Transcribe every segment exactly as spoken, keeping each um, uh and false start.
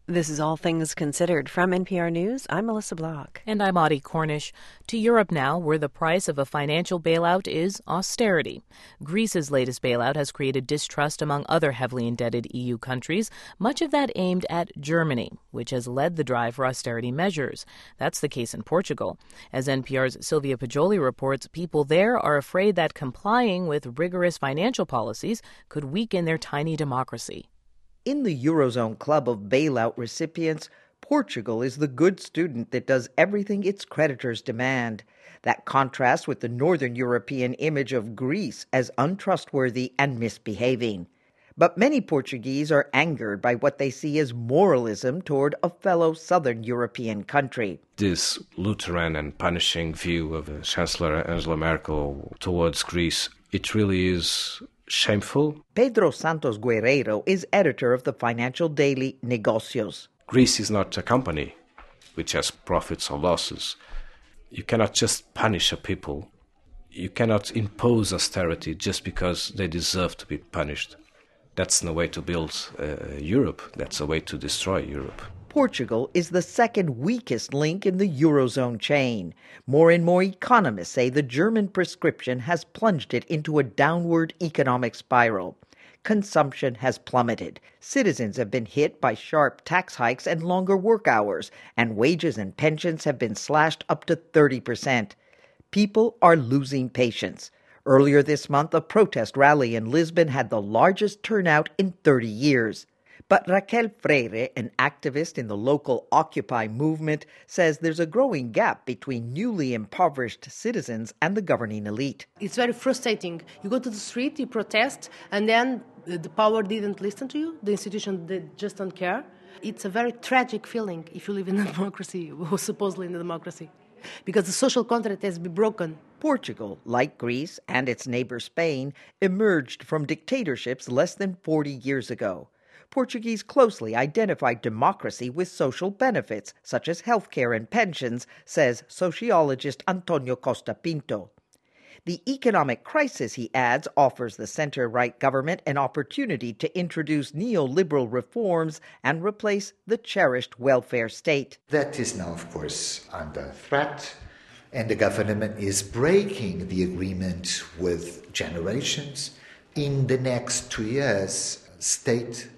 This is All Things Considered from N P R News. I'm Melissa Block. And I'm Audie Cornish. To Europe now, where the price of a financial bailout is austerity. Greece's latest bailout has created distrust among other heavily indebted E U countries, much of that aimed at Germany, which has led the drive for austerity measures. That's the case in Portugal. As N P R's Sylvia Poggioli reports, people there are afraid that complying with rigorous financial policies could weaken their tiny democracy. In the Eurozone club of bailout recipients, Portugal is the good student that does everything its creditors demand. That contrasts with the Northern European image of Greece as untrustworthy and misbehaving. But many Portuguese are angered by what they see as moralism toward a fellow Southern European country. This Lutheran and punishing view of Chancellor Angela Merkel towards Greece, it really is shameful. Pedro Santos Guerreiro is editor of the financial daily Negocios. Greece is not a company which has profits or losses. You cannot just punish a people. You cannot impose austerity just because they deserve to be punished. That's no way to build uh, Europe. That's a way to destroy Europe. Portugal is the second weakest link in the Eurozone chain. More and more economists say the German prescription has plunged it into a downward economic spiral. Consumption has plummeted. Citizens have been hit by sharp tax hikes and longer work hours, and wages and pensions have been slashed up to thirty percent. People are losing patience. Earlier this month, a protest rally in Lisbon had the largest turnout in thirty years. But Raquel Freire, an activist in the local Occupy movement, says there's a growing gap between newly impoverished citizens and the governing elite. It's very frustrating. You go to the street, you protest, and then the power didn't listen to you. The institution they just don't care. It's a very tragic feeling if you live in a democracy, or supposedly in a democracy, because the social contract has been broken. Portugal, like Greece and its neighbor Spain, emerged from dictatorships less than forty years ago. Portuguese closely identified democracy with social benefits, such as health care and pensions, says sociologist Antonio Costa Pinto. The economic crisis, he adds, offers the center-right government an opportunity to introduce neoliberal reforms and replace the cherished welfare state. That is now, of course, under threat, and the government is breaking the agreement with generations. In the next two years, state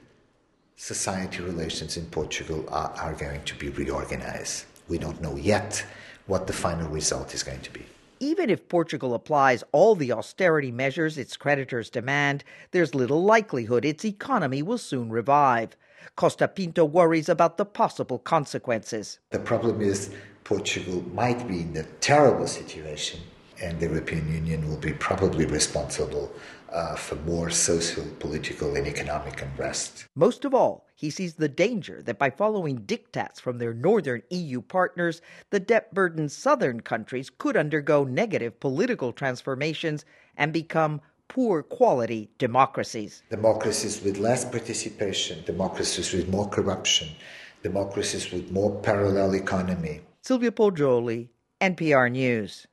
society relations in Portugal are, are going to be reorganized. We don't know yet what the final result is going to be. Even if Portugal applies all the austerity measures its creditors demand, there's little likelihood its economy will soon revive. Costa Pinto worries about the possible consequences. The problem is Portugal might be in a terrible situation, and the European Union will be probably responsible uh, for more social, political, and economic unrest. Most of all, he sees the danger that by following diktats from their northern E U partners, the debt-burdened southern countries could undergo negative political transformations and become poor-quality democracies. Democracies with less participation, democracies with more corruption, democracies with more parallel economy. Sylvia Poggioli, N P R News.